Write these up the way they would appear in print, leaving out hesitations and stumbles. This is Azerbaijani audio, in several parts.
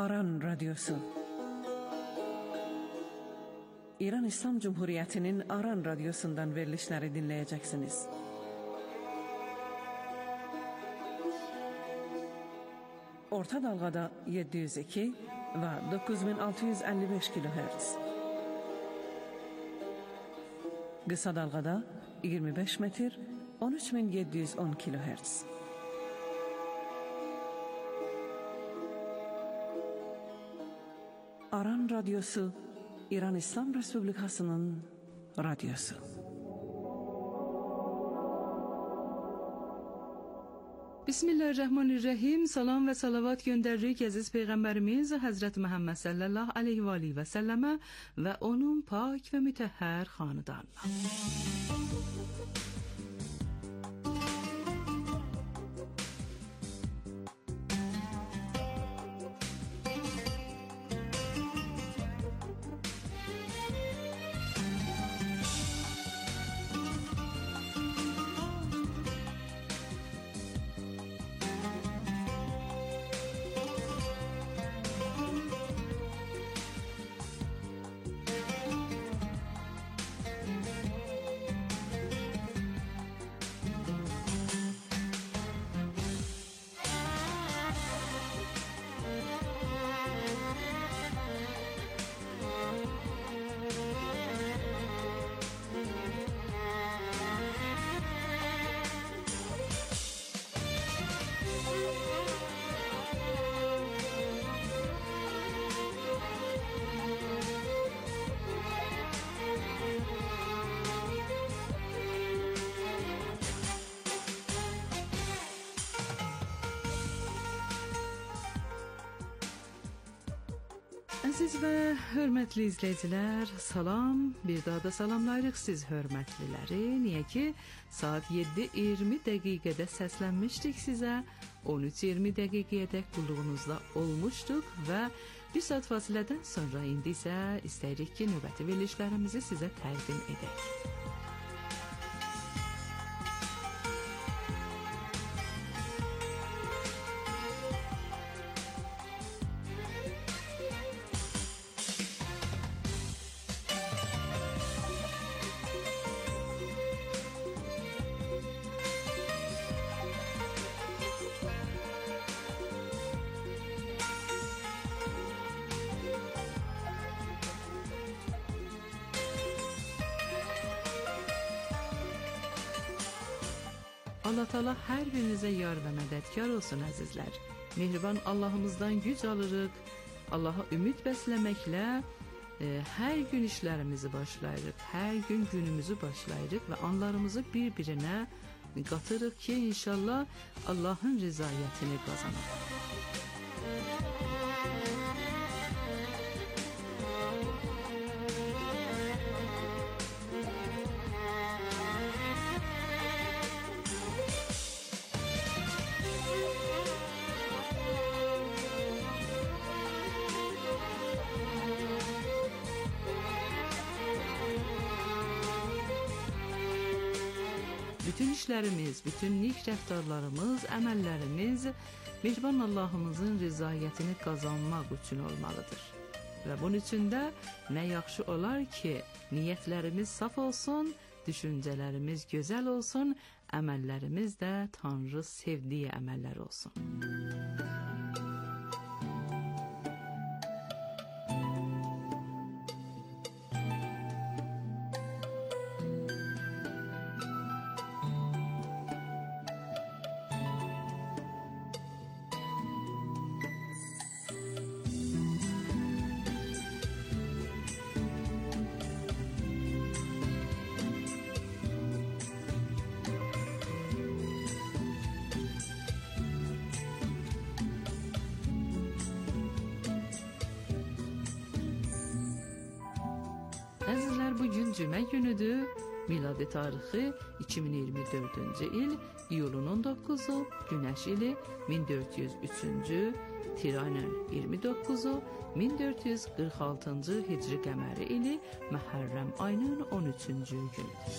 Aran Radyosu. İran İslam Cumhuriyeti'nin Aran Radyosu'ndan verilişleri dinleyeceksiniz. Orta dalgada 702 ve 9655 kHz. Kısa dalgada 25 metr 13710 kHz. Aran Radyosu, İran İslam Respublikası'nın radyosu. Bismillahirrahmanirrahim. Salam ve salavat gönderirik aziz Peygamberimiz Hazreti Muhammed sallallahu aleyhi ve selleme ve onun pak ve mütehher hanedanına. Aziz ve hörmətli izləyicilər, salam. Bir daha da salamlayırıq siz hörmətliləri. Niyə ki, saat 7:20 dəqiqədə səslənmişdik sizə. 13:20 dəqiqəyədək qulluğunuzda olmuşduq və bir saat fasilədən sonra indi isə istəyirik ki, növbəti verilişlərimizi sizə təqdim edək. Allah Teala hər birinizə yar və mədədkar olsun əzizlər. Mehriban Allahımızdan güc alırıq. Allah'a ümid bəsləməklə hər gün işlərimizi başlayırıq. Hər gün günümüzü başlayırıq və anlarımızı bir-birinə qatırıq ki, inşallah Allah'ın rızayətini qazanaq. Bütün işlərimiz, bütün nik rəftarlarımız, əməllərimiz Mehriban Allahımızın rızayətini qazanmaq üçün olmalıdır. Və bunun üçün də nə yaxşı olar ki, niyyətlərimiz saf olsun, düşüncələrimiz gözəl olsun, əməllərimiz də Tanrı sevdiyi əməllər olsun. Bugün cümə günüdür. Miladi tarixi 2024-cü il iyulun 19-u, Günəş ili 1403-cü, Tiranın 29-u, 1446-cı Hicri qəməri ili Məhərrəm ayının 13-cü günüdür.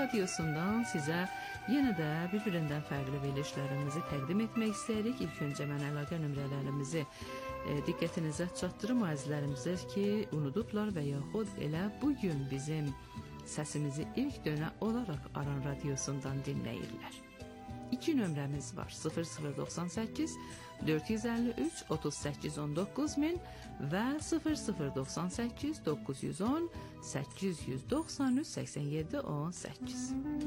Radiosundan sizə yenə də bir-birindən fərqli verilişlərimizi təqdim etmək istəyirik. İlk öncə mən əlaqə nömrələrimizi diqqətinizə çatdırım əzizlərimizə ki, unudublar və yaxud elə bugün bizim səsimizi ilk dönə olaraq Aran Radiosundan dinləyirlər. 2 nömrəmiz var: 0098 453 38 19 min və 0098 910 893 87 18.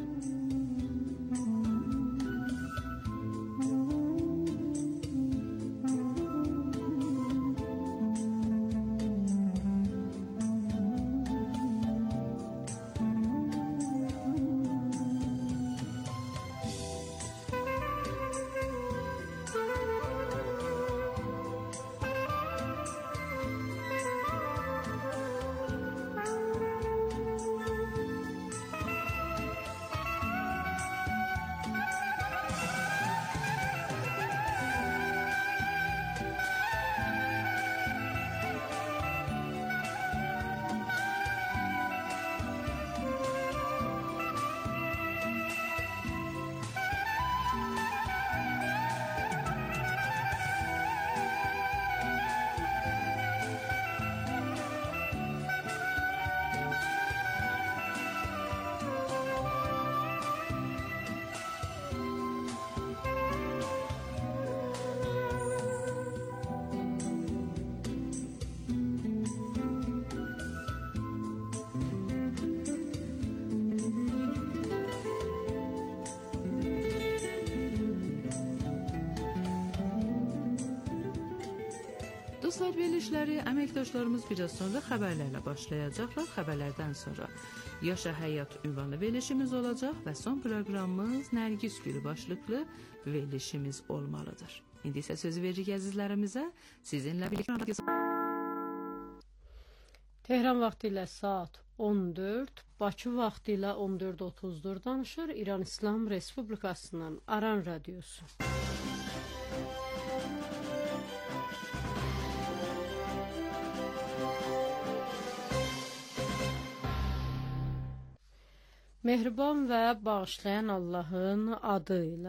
Dostlar, verilişləri əməkdaşlarımız biraz sonra xəbərlərlə başlayacaqlar. Xəbərlərdən sonra Yaşa Həyat ünvanlı verilişimiz olacaq və son proqramımız Nərgiz Gülü başlıqlı verilişimiz olmalıdır. İndi isə sözü veririk əzizlərimizə. Sizinlə birlikdə Tehran vaxtı ilə saat 14, Bakı vaxtı ilə 14:30-dur danışır İran İslam Respublikasının Aran Radiosu. Mehriban və bağışlayan Allahın adı ilə.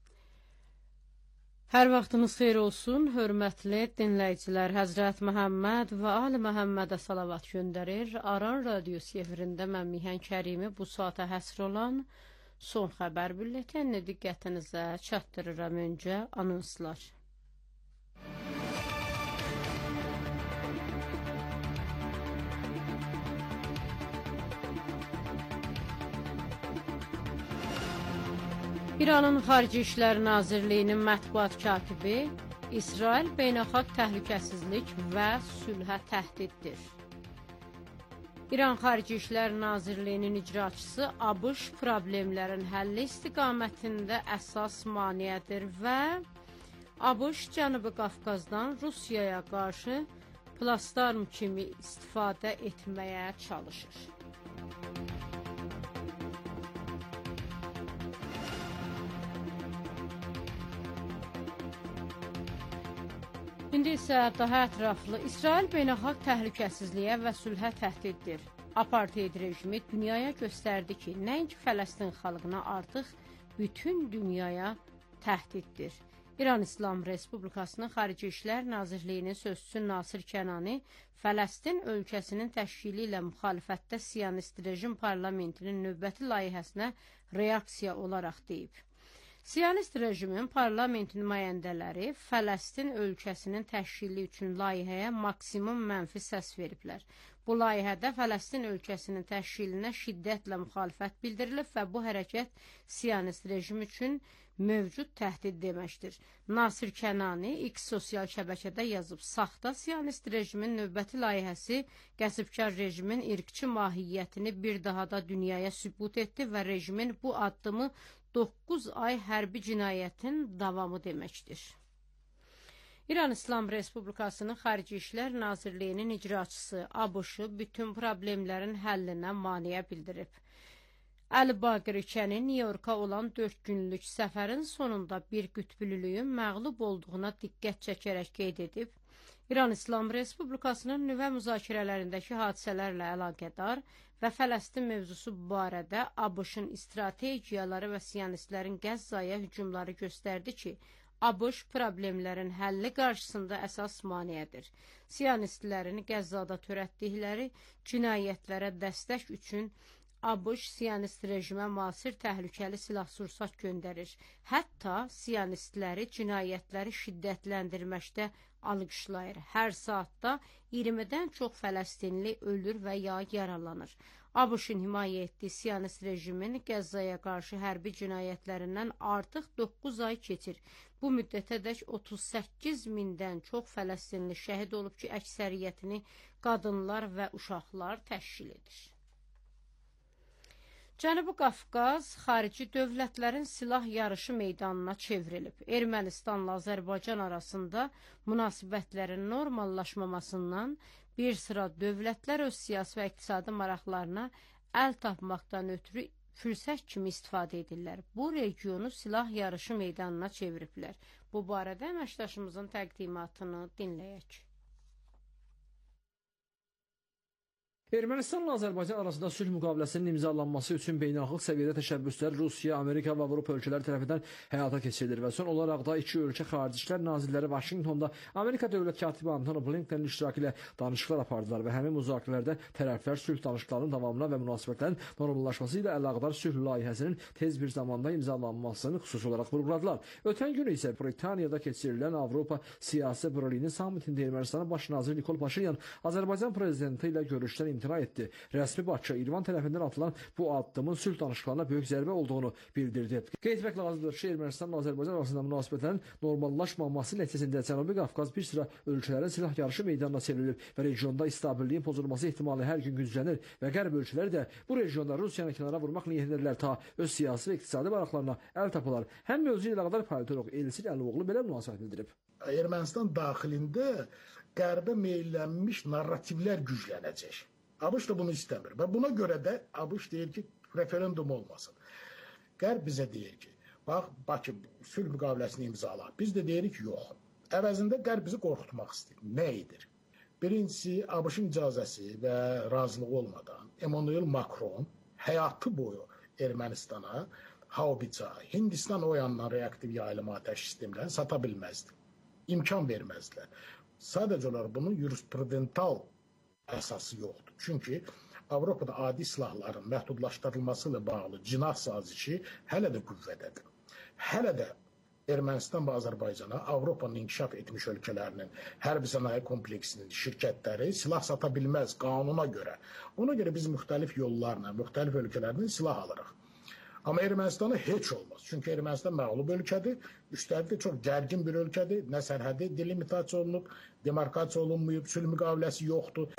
Hər vaxtınız xeyir olsun, hörmətli dinləyicilər. Həzrət Məhəmməd və Ali Məhəmmədə salavat göndərir. Aran Radiosu efirində mən Mihan Kərimi bu saata həsr olan son xəbər bülletenini diqqətinizə çatdırıram. Öncə anonslar. İranın Xarici İşlər Nazirliyinin mətbuat katibi İsrail beynəlxalq təhlükəsizlik və sülhə təhdiddir. İran Xarici İşlər Nazirliyinin icraçısı ABŞ problemlərin həlli istiqamətində əsas maneədir və ABŞ Cənubi Qafqazdan Rusiyaya qarşı plastarm kimi istifadə etməyə çalışır. İndi isə daha ətraflı İsrail beynəlxalq təhlükəsizliyə və sülhə təhdiddir. Apartheid rejimi dünyaya göstərdi ki, nəinki Fələstin xalqına artıq bütün dünyaya təhdiddir. İran İslam Respublikasının Xarici İşlər Nazirliyinin sözçüsü Nasir Kənani Fələstin ölkəsinin təşkili ilə müxalifətdə Siyonist rejim parlamentinin növbəti layihəsinə reaksiya olaraq deyib. Siyonist rejimin parlament nümayəndələri Fələstin ölkəsinin təşkili üçün layihəyə maksimum mənfi səs veriblər. Bu layihədə Fələstin ölkəsinin təşkilinə şiddətlə müxalifət bildirilib və bu hərəkət Siyonist rejim üçün mövcud təhdid deməkdir. Nasir Kənani X sosial şəbəkədə yazıb, saxta Siyonist rejimin növbəti layihəsi qəsbkar rejimin irqçi mahiyyətini bir daha da dünyaya sübut etdi və rejimin bu addımı 9 ay hərbi cinayətin davamı deməkdir. İran İslam Respublikasının Xarici İşlər Nazirliyinin icraçısı ABŞ bütün problemlərin həllinə maneə bildirib. Əli Baqirikənin Nyu-Yorka olan 4 günlük səfərin sonunda bir qütblülüyün məğlub olduğuna diqqət çəkərək qeyd edib, İran İslam Respublikasının nüvə müzakirələrindəki hadisələrlə əlaqədar və Fələstin mövzusu barədə ABŞ-ın strategiyaları və siyonistlərin Qəzzaya hücumları göstərdi ki, ABŞ problemlərin həlli qarşısında əsas maneədir. Siyonistlərin Qəzzada törətdikləri cinayətlərə dəstək üçün ABŞ siyonist rejimə müasir təhlükəli silah-sursat göndərir. Hətta siyonistləri cinayətləri şiddətləndirməkdə alqışlayır. Hər saatda 20-dən çox Fələstinli ölür və ya yaralanır. ABŞ-ın himayə etdiyi siyonist rejimin Qəzzaya qarşı hərbi cinayətlərindən artıq 9 ay keçir. Bu müddətədək 38 mindən çox Fələstinli şəhid olub ki, əksəriyyətini qadınlar və uşaqlar təşkil edir. Cənubi Qafqaz xarici dövlətlərin silah yarışı meydanına çevrilib. Ermənistanla Azərbaycan arasında münasibətlərin normallaşmamasından bir sıra dövlətlər öz siyasi və iqtisadi maraqlarına əl tapmaqdan ötürü fürsət kimi istifadə edirlər. Bu regionu silah yarışı meydanına çeviriblər. Bu barədə əməkdaşımızın təqdimatını dinləyək. Ermənistanla Azərbaycan arasında sülh müqaviləsinin imzalanması üçün beynəlxalq səviyyədə təşəbbüslər Rusiya, Amerika və Avropa ölkələri tərəfindən həyata keçirilir və son olaraq da iki ölkə xarici işlər nazirləri Vaşinqtonda Amerika dövlət katibi Antony Blinkenin iştirakı ilə danışıqlar apardılar və həmin müzakirələrdə tərəflər sülh danışıqlarının davamına və münasibətlərin normallaşması ilə əlaqədar sülh layihəsinin tez bir zamanda imzalanmasını xüsusi olaraq vurğuladılar. Ötən gün isə Britaniyada keçirilən Avropa Siyasi Birliyinin sammitində Ermənistanın baş naziri Nikol Paşinyan Azərbaycan prezidenti ilə görüşdən imtina etdi. Rəsmi Bakı İrvan tərəfindən atılan bu addımın sülh danışıqlarına böyük zərbə olduğunu bildirdi. Qeyd etmək lazımdır ki, Ermənistanla Azərbaycan arasında münasibətlərin normallaşmaması nəticəsində Cənubi Qafqaz bir sıra ölkələrin silah yarışı meydanına çevrilib və regionda stabilliyin pozulması ehtimalı hər gün güclənir və qərb ölkələri də bu regionda Rusiyanı kənara vurmaq niyyətindədirlər ta öz siyasi və iqtisadi maraqlarına əl tapılar. Həm mövzu ilə əlaqədar politoloq Elçin Əliyoğlu belə münasibət bildirib. Ermənistan daxilində qərbə meylənmiş narrativlər güclənəcək. ABŞ da bunu istəmir və buna görə də ABŞ deyir ki, referendum olmasın. Qərb bizə deyir ki, bax, Bakı sülh müqaviləsini imzala. Biz də deyirik ki, yox. Əvəzində Qərb bizi qorxutmaq istəyir. Nə edir? Birincisi, ABŞ-ın icazəsi və razılığı olmadan Emmanuel Macron həyatı boyu Ermənistana haubiça, Hindistan o yandan reaktiv yayılma atəş sistemlərini sata bilməzdi. İmkan verməzdilər. Sadəcə olaraq bunun jurisprudental əsası yoxdur. Çünki Avropada adi silahların məhdudlaşdırılması ilə bağlı cinah sazişi hələ də qüvvədədir. Hələ də Ermənistan və Azərbaycana Avropanın inkişaf etmiş ölkələrinin hərbi sənaye kompleksinin şirkətləri silah sata bilməz qanuna görə. Ona görə biz müxtəlif yollarla, müxtəlif ölkələrdən silah alırıq. Amma Ermənistana heç olmaz. Çünki Ermənistan məğlub ölkədir, üstəlik də çox gərgin bir ölkədir. Nə sərhədi delimitasiya olunub, demarkasiya olunmayıb, sülh müqaviləsi yoxdur.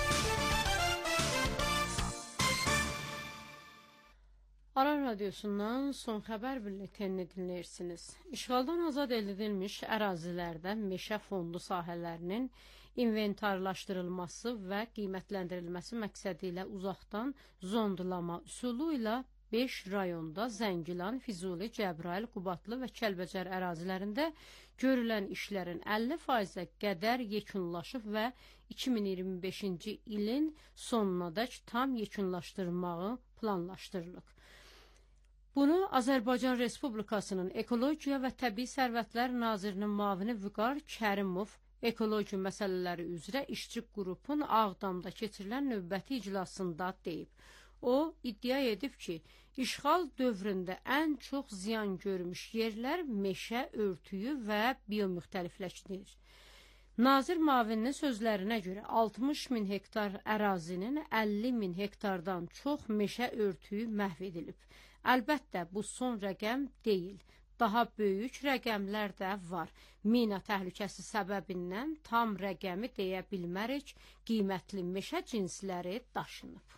Aran Radyosu'ndan son xəbər bültenini dinləyirsiniz. İşğaldan azad edilmiş ərazilərdə meşə fondu sahələrinin inventarlaşdırılması və qiymətləndirilməsi məqsədi ilə uzaqdan zondlama üsulu ilə 5 rayonda Zəngilan, Füzuli, Cəbrayıl, Qubadlı və Kəlbəcər ərazilərində görülən işlərin 50%-ə qədər yekunlaşıb və 2025-ci ilin sonunadək tam yekunlaşdırılmağı planlaşdırılıb. Bunu Azərbaycan Respublikasının Ekologiya və Təbii Sərvətlər Nazirinin müavini Vüqar Kərimov ekologiya məsələləri üzrə işçi qrupun Ağdamda keçirilən növbəti iclasında deyib. O, iddia edib ki, işğal dövründə ən çox ziyan görmüş yerlər meşə, örtüyü və biomüxtəlifləşdirir. Nazir müavininin sözlərinə görə 60 min hektar ərazinin 50 min hektardan çox meşə örtüyü məhv edilib. Əlbəttə, bu son rəqəm deyil. Daha böyük rəqəmlər də var. Mina təhlükəsi səbəbindən tam rəqəmi deyə bilmərik, qiymətli meşə cinsləri daşınıb.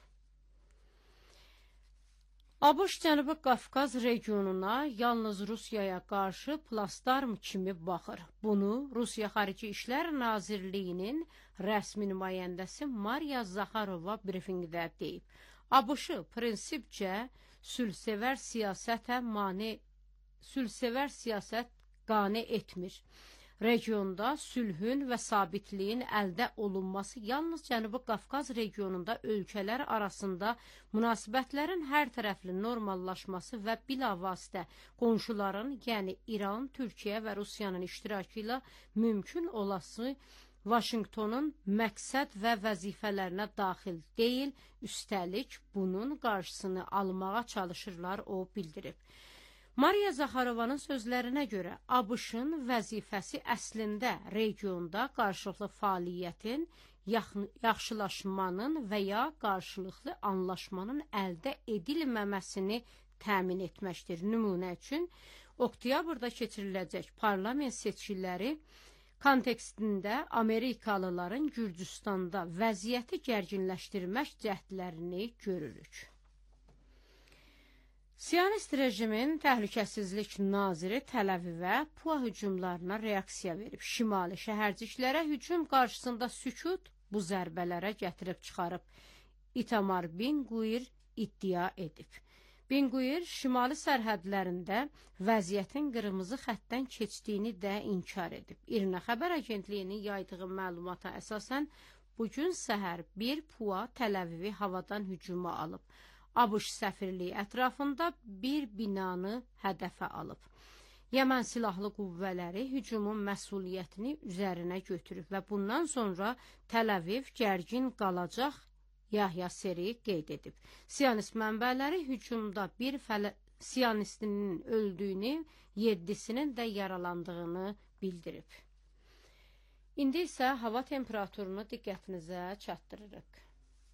ABŞ Cənubi Qafqaz regionuna yalnız Rusiyaya qarşı plastarm kimi baxır. Bunu Rusiya Xarici İşlər Nazirliyinin rəsmi nümayəndəsi Mariya Zaxarova brifinqdə deyib. ABŞ prinsipcə sülhsevər siyasət qane etmir. Regionda sülhün və sabitliyin əldə olunması yalnız Cənubi Qafqaz regionunda ölkələr arasında münasibətlərin hər tərəfli normallaşması və bilavasitə qonşuların, yəni İran, Türkiyə və Rusiyanın iştirakı ilə mümkün olası Vaşinqtonun məqsəd və vəzifələrinə daxil deyil, üstəlik bunun qarşısını almağa çalışırlar, o bildirib. Mariya Zaxarovanın sözlərinə görə ABŞ-ın vəzifəsi əslində regionda qarşılıqlı fəaliyyətin, yaxşılaşmanın və ya qarşılıqlı anlaşmanın əldə edilməməsini təmin etməkdir. Nümunə üçün, oktyabrda keçiriləcək parlament seçkiləri kontekstində Amerikalıların Gürcüstanda vəziyyəti gərginləşdirmək cəhdlərini görürük. Siyonist rejimin təhlükəsizlik naziri Təl-Əvivə PUA hücumlarına reaksiya verib. Şimali şəhərciklərə hücum qarşısında sükut bu zərbələrə gətirib çıxarıb. İtamar Ben-Gvir iddia edib. Ben-Gvir şimali sərhədlərində vəziyyətin qırmızı xəttdən keçdiyini də inkar edib. İRNA xəbər agentliyinin yaydığı məlumata əsasən bugün səhər bir PUA Təl-Əvivi havadan hücuma alıb. ABŞ səfirliyi ətrafında bir binanı hədəfə alıb. Yəmən silahlı qüvvələri hücumun məsuliyyətini üzərinə götürüb və bundan sonra Təl-Əviv gərgin qalacaq, Yahya Seri qeyd edib. Siyonist mənbələri hücumda bir siyonistinin öldüyünü, 7-sinin də yaralandığını bildirib. İndi isə hava temperaturunu diqqətinizə çatdırırıq.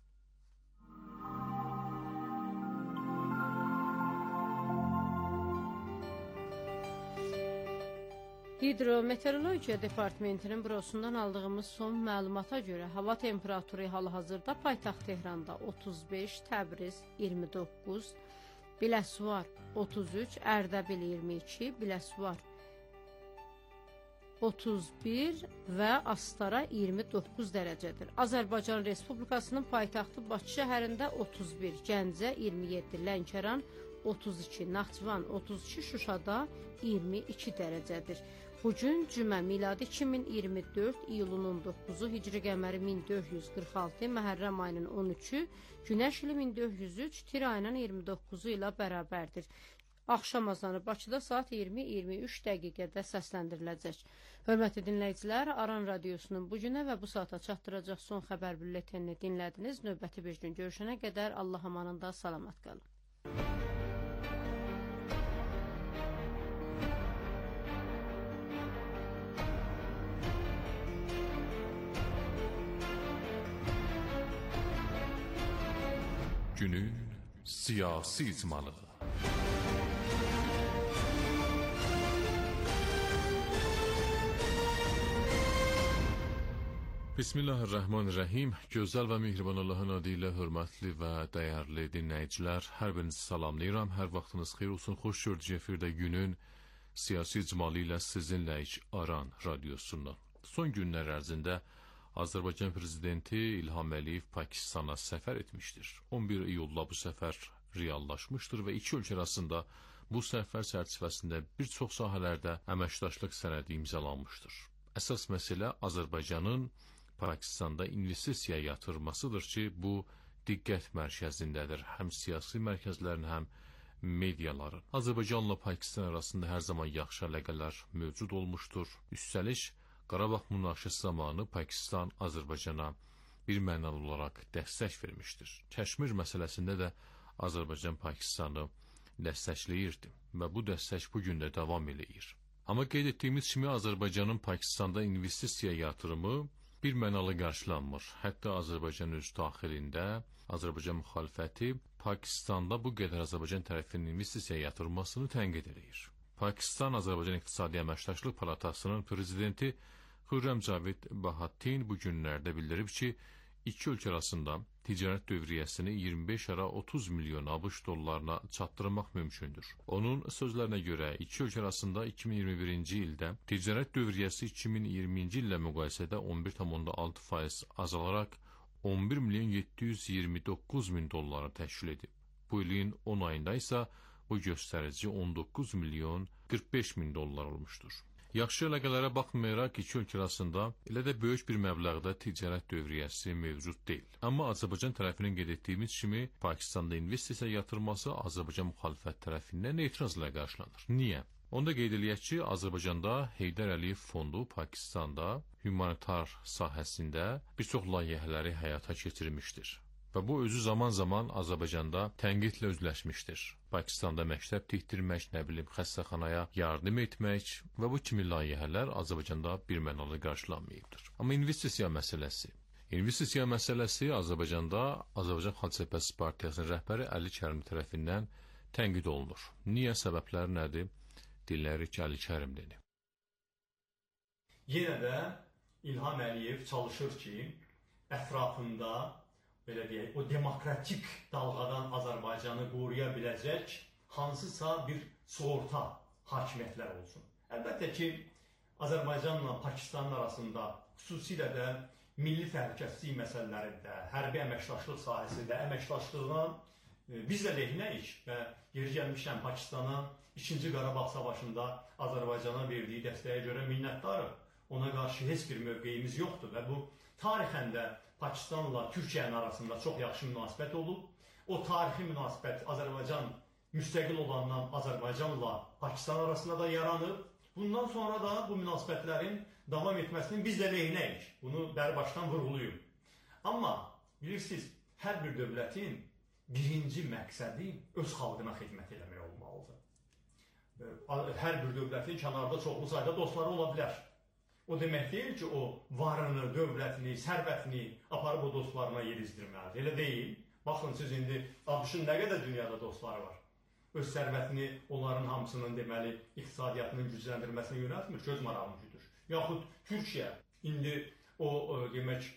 Hidrometeorologiya Departamentinin bürosundan aldığımız son məlumata görə hava temperaturu hal-hazırda paytaxt Tehranda 35, Təbriz 29, Biləsuvar 33, Ərdəbil 22, Biləsuvar 31 və Astara 29 dərəcədir. Azərbaycan Respublikasının paytaxtı Bakı şəhərində 31, Gəncə 27, Lənkəran 32, Naxçıvan 32, Şuşada 22 dərəcədir. Bugün cümə miladi 2024 iyulun 19-u, hicri qəməri 1446, Məhərrəm ayının 13-ü, Günəş ili 1403, Tir ayının 29-u ilə bərabərdir. Axşam azanı Bakıda saat 20-23 dəqiqədə səsləndiriləcək. Hörmətli dinləyicilər, Aran Radiosunun bugünə və bu saata çatdıracaq son xəbər bülletenini dinlədiniz. Növbəti bir gün görüşənə qədər Allah amanında salamat qalın. Günün siyasi icmalı. Bismillahirrahmanirrahim. Gözəl və mehriban Allahın adı ilə hörmətli və dəyərli dinləyicilər, hər birinizi salamlayıram. Hər vaxtınız xeyir olsun. Xoş gördük efirdə günün siyasi icmalı ilə sizinləyik Aran Radiosundan. Son günlər ərzində Azərbaycan Prezidenti İlham Əliyev Pakistana səfər etmişdir. 11 iyulda bu səfər reallaşmışdır və iki ölkə arasında bu səfər çərçivəsində bir çox sahələrdə əməkdaşlıq sənədi imzalanmışdır. Əsas məsələ Azərbaycanın Pakistanda investisiya yatırmasıdır ki, bu diqqət mərkəzindədir. Həm siyasi mərkəzlərin, həm mediaların. Azərbaycanla Pakistan arasında hər zaman yaxşı əlaqələr mövcud olmuşdur. Üstəlik, Qarabağ münaqişəsi zamanı Pakistan Azərbaycana bir mənalı olaraq dəstək vermişdir. Kəşmir məsələsində də Azərbaycan Pakistanı dəstəkləyirdi və bu dəstək bugün də davam eləyir. Amma qeyd etdiyimiz kimi Azərbaycanın Pakistanda investisiya yatırımı bir mənalı qarşılanmır. Hətta Azərbaycan öz daxilində Azərbaycan müxalifəti Pakistanda bu qədər Azərbaycan tərəfinin investisiya yatırılmasını tənqid edir. Pakistan Azərbaycan İqtisadi Əməkdaşlıq Palatasının prezidenti Xürrəm Cavid Bahattin bu günlərdə bildirib ki, iki ölkə arasında ticarət dövriyyəsini 25-30 milyon ABŞ dollarına çatdırmaq mümkündür. Onun sözlərinə görə iki ölkə arasında 2021-ci ildə ticarət dövriyyəsi 2020-ci illə müqayisədə 11,6% azalaraq 11 milyon 729 min dolları təşkil edib. Bu ilin 10 ayında isə bu göstərici 19 milyon 45 min dollar olmuşdur. Yaxşı əlaqələrə baxmayaraq iki ölkə arasında elə də böyük bir məbləğdə ticarət dövriyyəsi mövcud deyil. Amma Azərbaycan tərəfinin qeyd etdiyimiz kimi Pakistanda investisiya yatırması Azərbaycan müxalifət tərəfindən etirazla qarşılanır. Niyə? Onda qeyd eləyək ki, Azərbaycanda Heydər Əliyev Fondu Pakistanda humanitar sahəsində bir çox layihələri həyata keçirmişdir. Və bu özü zaman-zaman Azərbaycanda tənqidlə üzləşmişdir. Pakistanda məktəb tikdirmək, xəstəxanaya yardım etmək və bu kimi layihələr Azərbaycanda birmənalı qarşılanmayıbdır. Amma investisiya məsələsi Azərbaycanda Azərbaycan Xalq Cəbhəsi Partiyasının rəhbəri Əli Kərim tərəfindən tənqid olunur. Niyə, səbəbləri nədir? Dinləyirik ki, Əli Kərim dedi. Yenə də İlham Əliyev çalışır ki, ətrafında belə deyək, o demokratik dalğadan Azərbaycanı qoruya biləcək hansısa bir sığorta hakimiyyətlər olsun. Əlbəttə ki, Azərbaycanla Pakistanın arasında xüsusilə də milli təhlükəsizlik məsələlərində, hərbi əməkdaşlıq sahəsində əməkdaşlığına biz də lehinəyik və yeri gəlmişdən Pakistana 2-ci Qarabağ savaşında Azərbaycana verdiyi dəstəyə görə minnətdarıq. Ona qarşı heç bir mövqeyimiz yoxdur və bu tarixən də Pakistanla Türkiyənin arasında çox yaxşı münasibət olub. O tarixi münasibət Azərbaycan müstəqil olandan Azərbaycanla Pakistan arasında da yaranıb. Bundan sonra da bu münasibətlərin davam etməsinin biz də lehinəyik. Bunu bərbaşdan vurğuluyum. Amma bilirsiniz, hər bir dövlətin birinci məqsədi öz xalqına xidmət eləmək olmalıdır. Hər bir dövlətin kənarda çoxlu sayda dostları ola bilər. O demək deyil ki, o varını, dövlətini, sərvətini aparıb o dostlarına yedizdirməlidir. Elə deyil. Baxın, siz indi ABŞ-ın nə qədər dünyada dostları var. Öz sərvətini onların hamısının deməli iqtisadiyyatının gücləndirməsini yönəltmir, göz marağını güdür. Yaxud Türkiyə indi o demək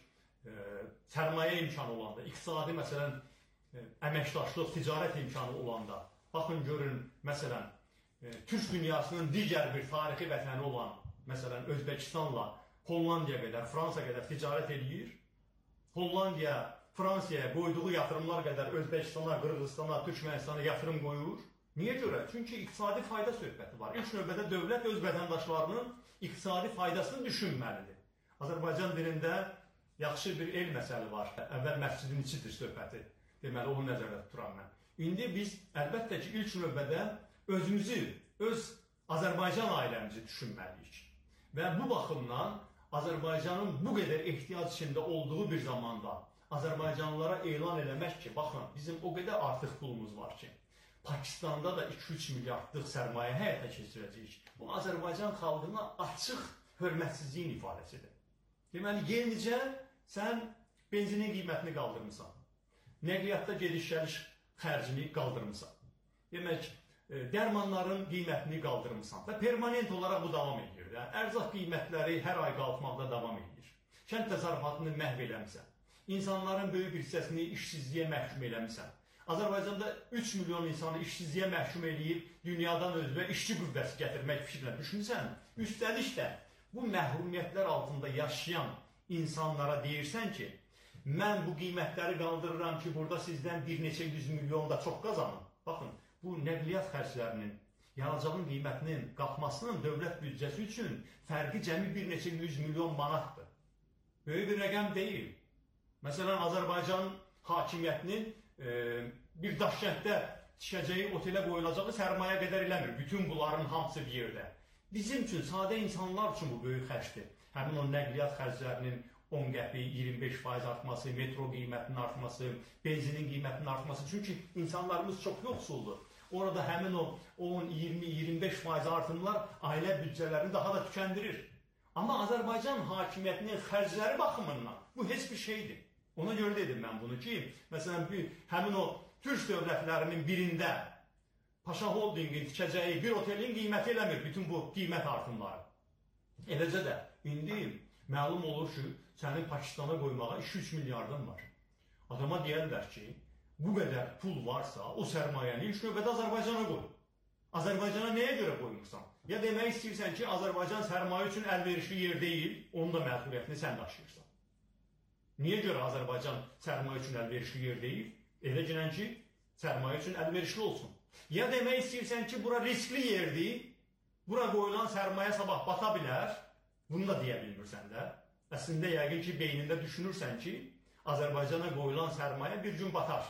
sərmayə imkanı olanda, iqtisadi məsələn əməkdaşlıq, ticarət imkanı olanda, baxın görün məsələn Türk dünyasının digər bir tarixi vətəni olan məsələn, Özbəkistanla Hollandiya qədər, Fransa qədər ticarət edir. Hollandiya, Fransiyaya qoyduğu yatırımlar qədər Özbəkistana, Qırğızstana, Türkmənistana yatırım qoyur. Niyə görə? Çünki iqtisadi fayda söhbəti var. İlk növbədə dövlət öz vətəndaşlarının iqtisadi faydasını düşünməlidir. Azərbaycan dilində yaxşı bir el məsəli var. Əvvəl məscidin içidir söhbəti. Deməli, onu nəzərdə tuturam mən. İndi biz əlbəttə ki, ilk növbədə özümüzü, öz Azərbaycan ailəmizi düşünməliyik. Və bu baxımdan Azərbaycanın bu qədər ehtiyac içində olduğu bir zamanda Azərbaycanlılara elan eləmək ki, baxın, bizim o qədər artıq pulumuz var ki, Pakistanda da 2-3 milyardlıq sərmayə həyata keçirəcəyik. Bu, Azərbaycan xalqına açıq hörmətsizliyin ifadəsidir. Deməli, yenicə sən benzinin qiymətini qaldırmısan, nəqliyyatda gediş-gəliş xərcini qaldırmısan, demək, dərmanların qiymətini qaldırmısan və permanent olaraq bu davam edir. Yəni, ərzaq qiymətləri hər ay qalxmaqda davam edir. Kənd təsərrüfatını məhv eləmişsən. İnsanların böyük bir hissəsini işsizliyə məhkum eləmişsən. Azərbaycanda 3 milyon insanı işsizliyə məhkum eləyib, dünyadan özünə işçi qüvvəsi gətirmək fikrinə düşünsən, üstəlik də bu məhrumiyyətlər altında yaşayan insanlara deyirsən ki, mən bu qiymətləri qaldırıram ki, burada sizdən bir neçə 100 milyon da çox qazanın. Baxın, bu nəqliyyat xərclərinin, yanacağın qiymətinin qalxmasının dövlət büdcəsi üçün fərqi cəmi bir neçə 100 milyon manatdır. Böyük bir rəqəm deyil. Məsələn, Azərbaycan hakimiyyətinin bir Daşkənddə tikəcəyi otelə qoyulacağı sərmayə qədər eləmir. Bütün bunların hamısı bir yerdə. Bizim üçün, sadə insanlar üçün bu böyük xərcdir. Həmin o nəqliyyat xərclərinin 10 qəpi, 25% artması, metro qiymətinin artması, benzinin qiymətinin artması. Çünki insanlarımız çox yoxsuldur. Orada həmin o 10, 20, 25% artımlar ailə büdcələrini daha da tükəndirir. Amma Azərbaycan hakimiyyətinin xərcləri baxımından bu heç bir şeydir. Ona görə dedim mən bunu ki, məsələn, həmin o Türk dövlətlərinin birində Paşa Holdingin tikəcəyi bir otelin qiyməti eləmir bütün bu qiymət artımları. Eləcə də indi məlum olur ki, sənin Pakistana qoymağa 2-3 milyardın var. Adama deyərlər ki, bu qədər pul varsa, o sərmayəni ilk növbədə Azərbaycana qoy. Azərbaycana nəyə görə qoymursan? Ya demək istəyirsən ki, Azərbaycan sərmayə üçün əlverişli yer deyil, onun da məsuliyyətini sən daşıyırsan. Niyə görə Azərbaycan sərmayə üçün əlverişli yer deyil? Elə gələn ki, sərmayə üçün əlverişli olsun. Ya demək istəyirsən ki, bura riskli yerdir, Bura qoyulan sərmayə sabah bata bilər. Bunu da deyə bilmirsən də. Əslində yəqin ki, beynində düşünürsən ki, Azərbaycana qoyulan sərmayə bir gün batar.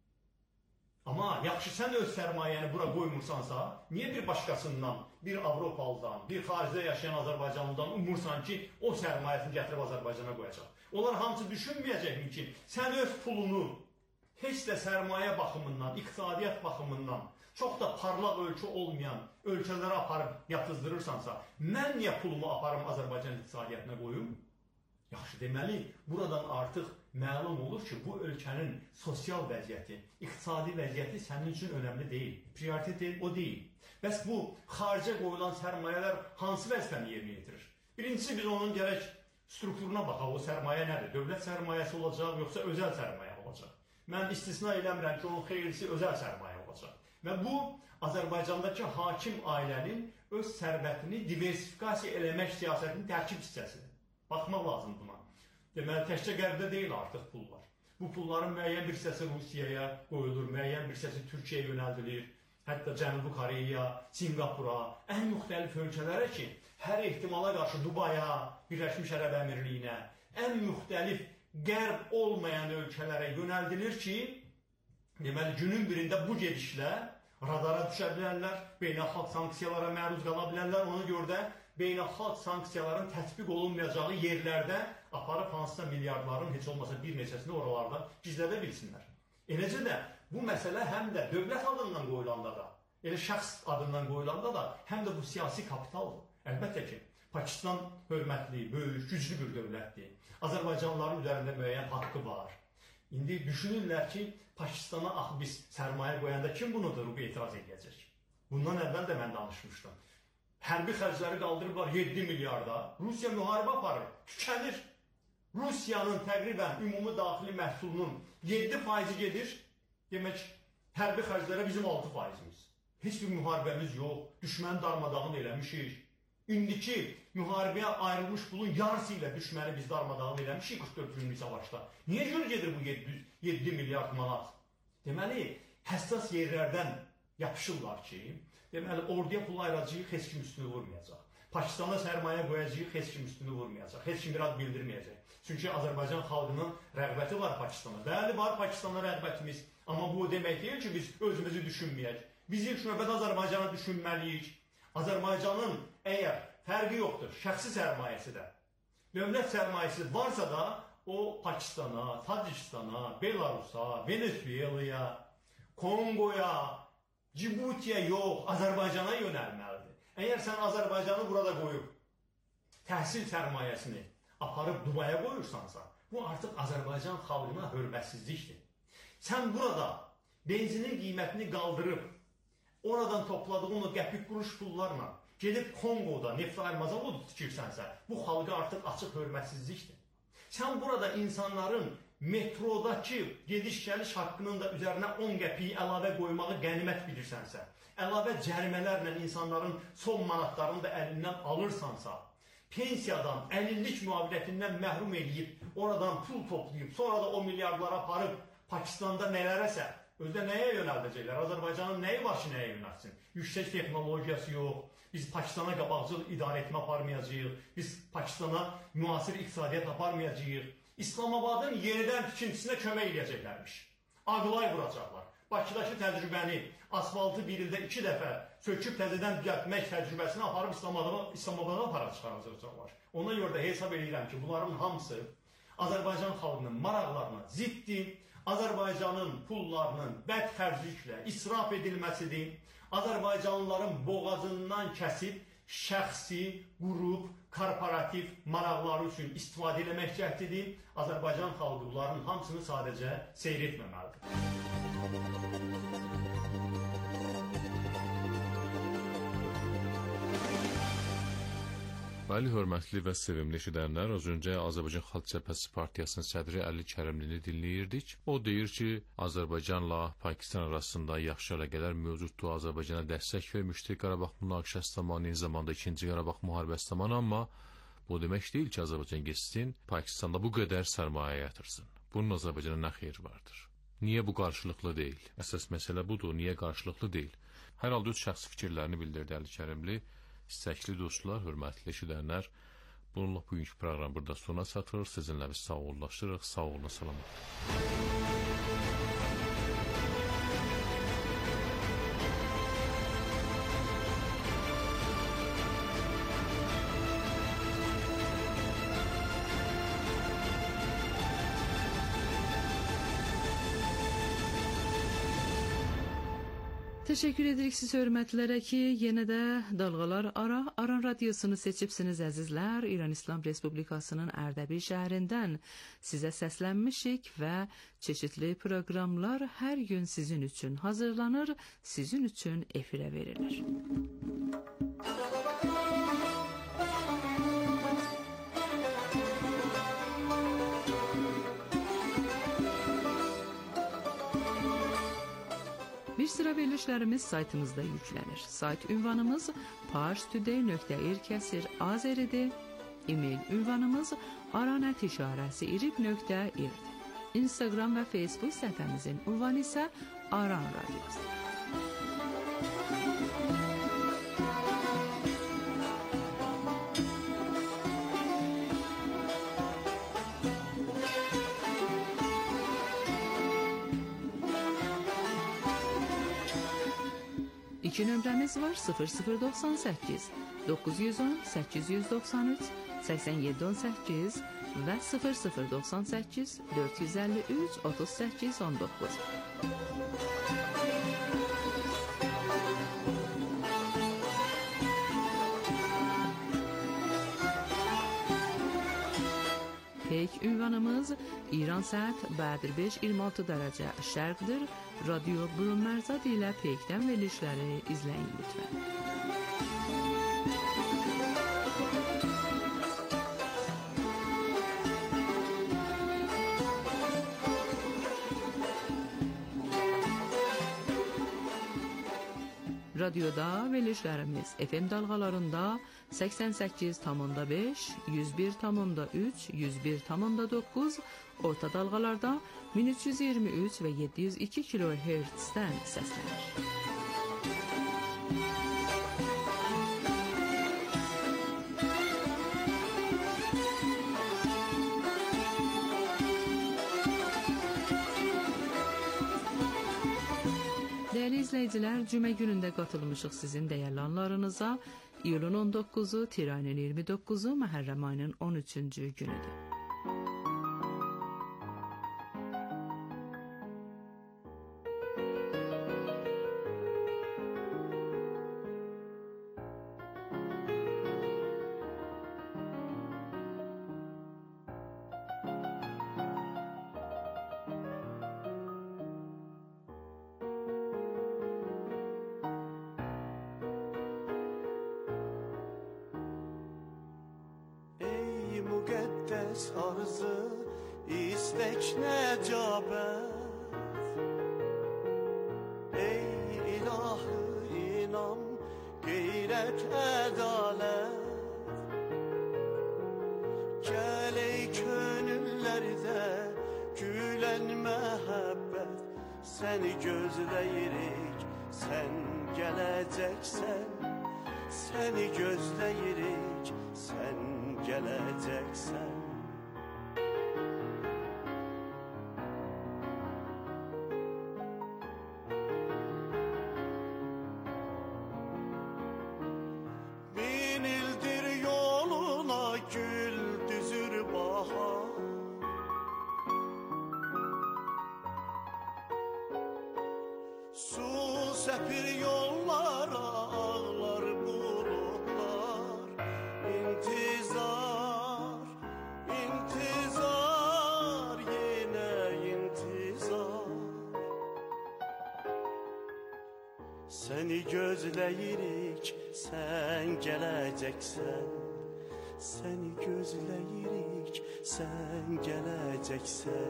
Amma yaxşı sən öz sərmayəni bura qoymursansa, niyə bir başqasından, bir Avropalıdan, bir xaricdə yaşayan Azərbaycanlıdan umursan ki, o sərmayəsini gətirib Azərbaycana qoyacaq? Onlar hamısı düşünməyəcəkmi ki, sən öz pulunu heç də sərmayə baxımından, iqtisadiyyat baxımından çox da parlaq ölçü olmayan ölkələrə aparıb yatızdırırsansa, mən niyə pulumu aparım Azərbaycan iqtisadiyyatına qoyum? Yaxşı, deməli, buradan artıq məlum olur ki, bu ölkənin sosial vəziyyəti, iqtisadi vəziyyəti sənin üçün önəmli deyil. Prioritet deyil, o deyil. Bəs bu xaricə qoyulan sərmayələr hansı vəzifəni yerinə yetirir? Birincisi, biz onun gərək strukturuna baxaq, o sərmayə nədir? Dövlət sərmayəsi olacaq, yoxsa özəl sərmayə olacaq? Mən istisna eləmirəm ki, onun xeyrisi özəl sərmayə olacaq. Və bu, Azərbaycandakı hakim ailənin öz sərvətini diversifikasiya eləmək siyasətinin tərkib hissəsidir. Baxmaq lazım buna. Deməli, təkcə qərbdə deyil artıq pullar. Bu pulların müəyyən bir hissəsi Rusiyaya qoyulur, müəyyən bir hissəsi Türkiyəyə yönəldilir, hətta Cənubi Koreya, Singapura, ən müxtəlif ölkələrə ki, hər ehtimala qarşı Dubaya, Birləşmiş Ərəb Əmirliyinə, ən müxtəlif qərb olmayan ölkələrə yönəldilir ki, deməli, günün birində bu gedişlə radara düşə bilərlər, beynəlxalq sanksiyalara məruz qala bilərlər, ona görə də beynəlxalq sanksiyaların tətbiq olunmayacağı yerlərdə aparıb hansısa milyardların heç olmasa bir neçəsini oralarda gizlədə bilsinlər. Eləcə də bu məsələ həm də dövlət adından qoyulanda da, elə şəxs adından qoyulanda da, həm də bu siyasi kapitaldır. Əlbəttə ki, Pakistan hörmətli, böyük, güclü bir dövlətdir. Azərbaycanlıların üzərində müəyyən haqqı var. İndi düşünürlər ki, Pakistana biz sərmayə qoyanda kim bunu durub etiraz edəcək? Bundan əvvəl də mən danışmışdım. Hərbi xərcləri qaldırıblar 7 milyarda. Rusiya müharibə aparır, tükənir. Rusiyanın təqribən ümumi daxili məhsulunun 7% gedir. Demək, hərbi xərclərə bizim 6%-imiz. Heç bir müharibəmiz yox, düşməni darmadağın eləmişik. İndiki müharibəyə ayrılmış pulun yarısı ilə düşməni biz darmadağın eləmişik 44 günlük savaşda. Niyə görə gedir bu 7 milyard manat? Deməli, həssas yerlərdən yapışırlar ki, deməli, orduya pul ayıracağıq, heç kim üstünü vurmayacaq. Pakistana sərmayə qoyacağıq, heç kim üstünü vurmayacaq. Heç kim bir ad bildirməyəcək. Çünki Azərbaycan xalqının rəğbəti var Pakistana. Bəli, var Pakistana rəğbətimiz. Amma bu demək deyil ki, biz özümüzü düşünməyək. Biz ilk növbədə Azərbaycanı düşünməliyik. Azərbaycanın əgər fərqi yoxdur, şəxsi sərmayəsi də, dövlət sərmayəsi varsa da, o Pakistana, Tacikistana, Belarusa, Venezuelaya, Kongoya, Cibutiyə yox, Azərbaycana yönəlməlidir. Əgər sən Azərbaycanı burada qoyub, təhsil sərmayəsini aparıb Dubaya qoyursansa, bu artıq Azərbaycan xalqına hörmətsizlikdir. Sən burada benzinin qiymətini qaldırıb, oradan topladığın o qəpik quruş pullarla gedib Kongoda neft ayırma zavodu tikirsənsə, bu xalqa artıq açıq hörmətsizlikdir. Sən burada insanların metrodakı gediş-gəliş haqqının da üzərinə 10 qəpiyi əlavə qoymağı qənimət bilirsənsə, əlavə cərimələrlə insanların son manatlarını da əlindən alırsansa, pensiyadan, əlillik müavinətindən məhrum edib, oradan pul toplayıb, sonra da o milyardlara aparıb Pakistanda nələrəsə, özdə nəyə yönəldəcəklər? Azərbaycanın nəyi var ki, nəyə yönəlsin? Yüksək texnologiyası yox, biz Pakistana qabaqcıl idarə etmə aparmayacağıq, biz Pakistana müasir iqtisadiyyat aparmayacağıq. İslamabadın yenidən tikintisinə kömək edəcəklərmiş. Ağlay vuracaqlar. Bakıdakı təcrübəni, asfaltı bir ildə 2 dəfə söküb təzədən düzəltmək təcrübəsini aparıb İslamabada aparaq çıxaracaqlar. Ona görə də hesab edirəm ki, bunların hamısı Azərbaycan xalqının maraqlarına ziddir, Azərbaycanın pullarının bədxərcliklə israf edilməsidir, Azərbaycanlıların boğazından kəsib şəxsi, qrup, korporativ maraqları üçün istifadə eləmək cəhdidir. Azərbaycan xalqı bunların hamısını sadəcə seyr etməməlidir. Bəli, hörmətli və sevimli eşidənlər, az öncə Azərbaycan Xalq Cəbhəsi Partiyasının sədri Əli Kərəmlini dinləyirdik. O deyir ki, Azərbaycanla Pakistan arasında yaxşı əlaqələr mövcuddur, Azərbaycana dəstək vermişdir Qarabağ münaqişəsi zamanı, eyni zamanda 2-ci Qarabağ müharibəsi zamanı, amma bu demək deyil ki, Azərbaycan geçsin, Pakistanda bu qədər sərmayə yatırsın. Bunun Azərbaycana nə xeyri vardır? Niyə bu qarşılıqlı deyil? Əsas məsələ budur, niyə qarşılıqlı deyil? Hər halda öz şəxsi fikirlərini bildirdi Əli Kərəmli. İstəkli dostlar, hörmətli eşidənlər, bununla bugünkü proqram burada sona çatır. Sizinlə biz sağollaşırıq. Sağ olun, salamat. Teşekkür edirik siz hörmətlərə ki, yenə də Dalğalar Aran radiosunu seçibsiniz əzizlər. İran İslam Respublikasının Ərdəbil şəhərindən sizə səslənmişik və çeşitli proqramlar hər gün sizin üçün hazırlanır, sizin üçün efirə verilir. Bir sıra verilişlərimiz saytımızda yüklənir. Sayt ünvanımız parstoday.ir/azeridir. E-mail ünvanımız aran@irib.ir. Instagram və Facebook səhifəmizin ünvanı isə Aran Radiosu. İki nömrəmiz var 0098 910 893 8718 və 0098 453 3819. Peyk ünvanımız İran saat Bədir 5:26 dərəcə şərqdir. Radyo Brunmərzad ilə Peykdən verilişləri izləyin lütfən. Radyoda verilişlərimiz FM dalğalarında 88,5, 101,3, 101,9, orta dalğalarda 1323 və 702 kHz-dən səslənir. Dəyərli izləyicilər, cümə günündə qatılmışıq sizin dəyərli anlarınıza. İyulun 19-u, Tiranın 29-u, Məhərrəm ayının 13-cü günüdür. Müqəddəs arzu, istək nəcabət. Ey ilahı inam, qeyrət ədalət. Gəl ey könüllərdə gülən məhəbbət. Səni gözləyirik, sən gələcəksən. Səni gözləyirik, sən gələcəksən. Min ildir yoluna gül düzür bahar. Su səpir yollara, ağlar bulutlar. İntizar, intizar, yenə intizar. Səni gözləyirik, sən gələcəksən. Səni gözləyirik, sən gələcəksən.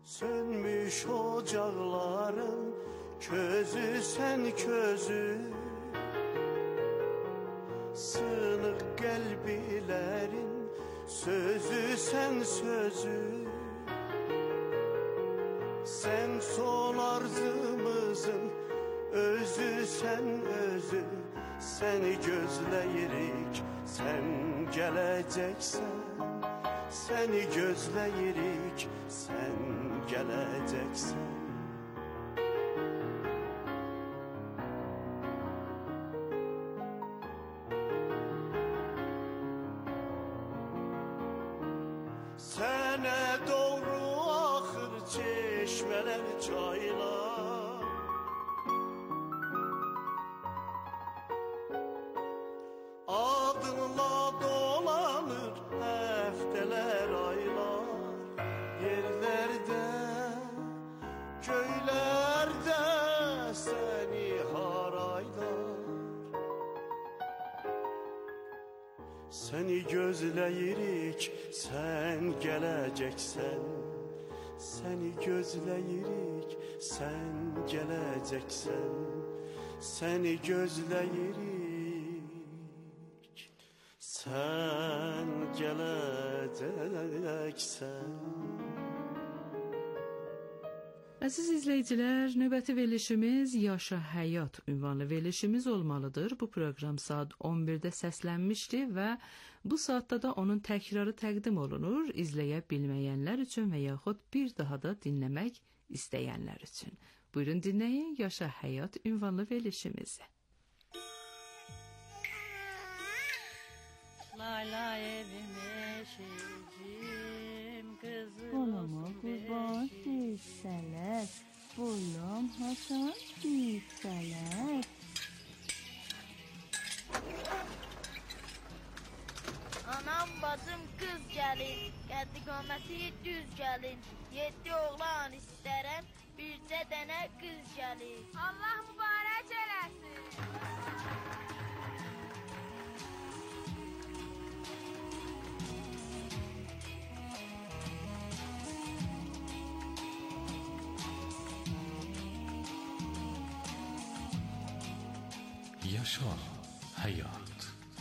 Sönmüş ocakların közü sen közü, sınık kalbilerin sözü sen sözü. Sen son arzımızın özü sen özü. Seni gözleyirik sen geleceksen, seni gözleyirik sen geleceksen. Sene doğru akır çeşmeler çaylar, adınla dolanır hefteler aylar. Yerlerde köylerde seni haraylar. Seni gözleyirik sen geleceksen, seni gözleyirik sen geleceksen, seni gözleyirik sen geleceksen. Əziz izləyicilər, növbəti verilişimiz Yaşa Həyat ünvanlı verilişimiz olmalıdır. Bu proqram saat 11-də səslənmişdi və bu saatda da onun təkrarı təqdim olunur izləyə bilməyənlər üçün və yaxud bir daha da dinləmək istəyənlər üçün. Buyurun dinləyin Yaşa Həyat ünvanlı verilişimizi. Lay evime şecim kızım. Olama kurban düşseler, bulam Hasan düşseler. Anam bacım kız gelin, geldi göməsi düz gelin. 7 oğlan isterem, bircə dənə kız gelin. Allah mübarək eləsin. Yaşa Həyat.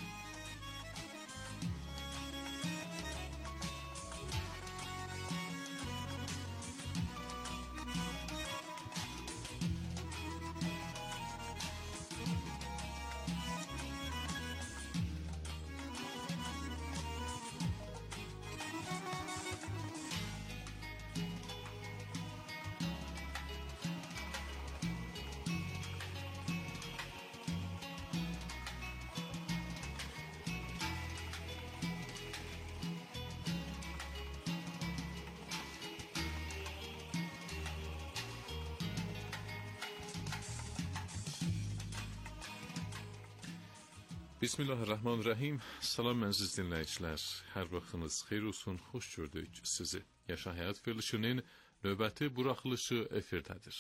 Bismillahirrahmanirrahim. Salam əziz dinləyicilər. Hər vaxtınız xeyir olsun, xoş gördük sizi. Yaşa Həyat verilişinin növbəti buraxılışı efirdədir.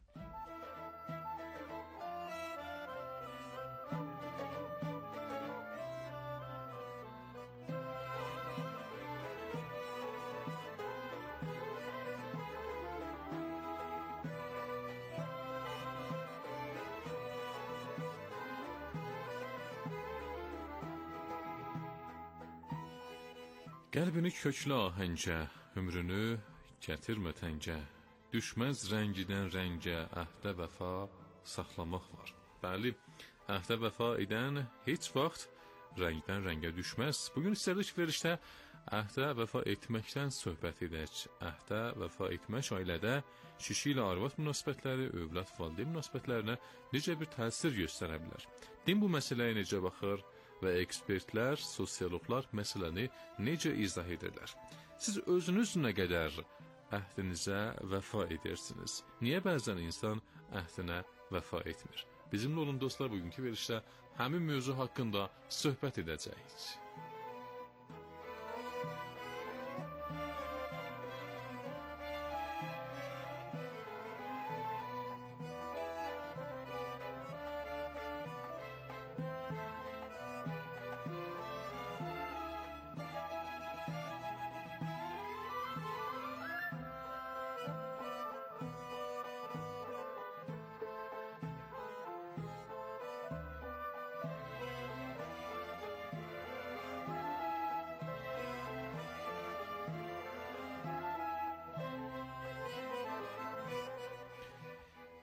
Qəlbini köklü ahəngə, ömrünü gətirmə təngə, düşməz rəngidən rəngə, əhdə vəfa saxlamaq var. Bəli, əhdə vəfa edən heç vaxt rəngdən rəngə düşməz. Bugün istərdik verilişdə əhdə vəfa etməkdən söhbət edək. Əhdə vəfa etmək ailədə kişi ilə arvad münasibətləri, övlad valideyn münasibətlərinə necə bir təsir göstərə bilər? Din bu məsələyə necə baxır? Və ekspertlər, sosiologlar məsələni necə izah edirlər? Siz özünüz nə qədər əhdinizə vəfa edirsiniz? Niyə bəzən insan əhdinə vəfa etmir? Bizimlə olun dostlar, bugünkü verilişdə həmin mövzu haqqında söhbət edəcəyik.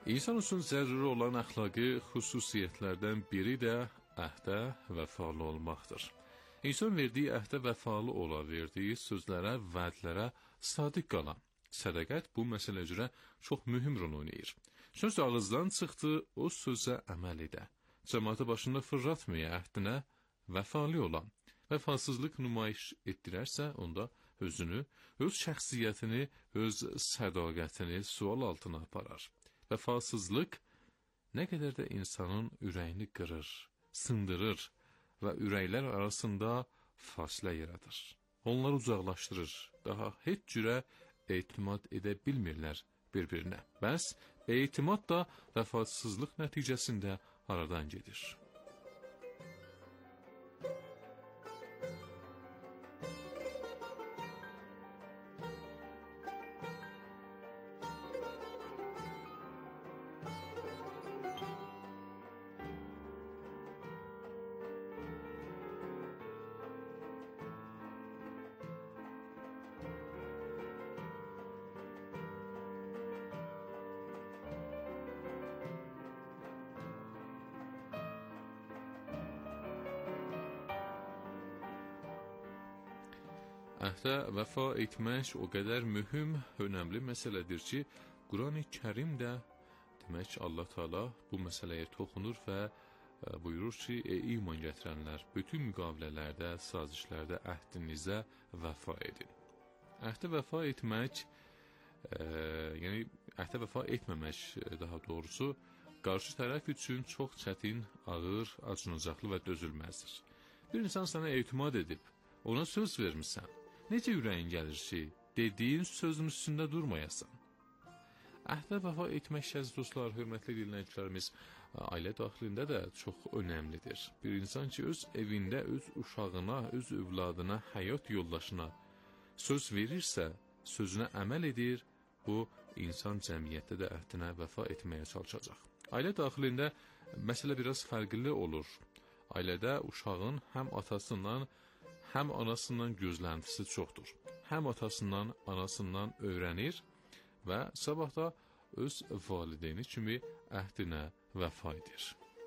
İnsan üçün zəruri olan əxlaqi xüsusiyyətlərdən biri də əhdə vəfalı olmaqdır. İnsan verdiyi əhdə vəfalı ola, verdiyi sözlərə, vədlərə sadiq qala. Sədaqət bu məsələ üzrə çox mühüm rol oynayır. Söz ağızdan çıxdı, o sözə əməl edə. Cəmaatı başında fırlatmaya, əhdinə vəfalı olan. Vəfasızlıq nümayiş etdirərsə, onda özünü, öz şəxsiyyətini, öz sədaqətini sual altına aparar. Vəfasızlıq nə qədər də insanın ürəyini qırır, sındırır və ürəklər arasında fasilə yaradır. Onları uzaqlaşdırır, daha heç cürə etimad edə bilmirlər bir-birinə. Bəs etimad da vəfasızlıq nəticəsində aradan gedir. Əhdə vəfa etmək o qədər mühüm, önəmli məsələdir ki, Qurani Kərim də demək Allah Teala bu məsələyə toxunur və buyurur ki, iman gətirənlər bütün müqavilələrdə, sazişlərdə əhdinizə vəfa edin. Əhdə vəfa etmək, yəni əhdə vəfa etməmək daha doğrusu, qarşı tərəf üçün çox çətin, ağır, acınacaqlı və dözülməzdir. Bir insan sənə etimad edib, ona söz vermişsən. Necə ürəyin gəlir ki, dediyin sözün üstündə durmayasan? Əhdə vəfa etmək əziz dostlar, hörmətli dinləyicilərimiz, ailə daxilində də çox önəmlidir. Bir insan ki, öz evində, öz uşağına, öz övladına, həyat yoldaşına söz verirsə, sözünə əməl edir, bu insan cəmiyyətdə də əhdinə vəfa etməyə çalışacaq. Ailə daxilində məsələ biraz fərqli olur. Ailədə uşağın həm atasından, həm anasından gözləntisi çoxdur. Həm atasından, anasından öyrənir və sabah da öz valideyni kimi əhdinə vəfa edir.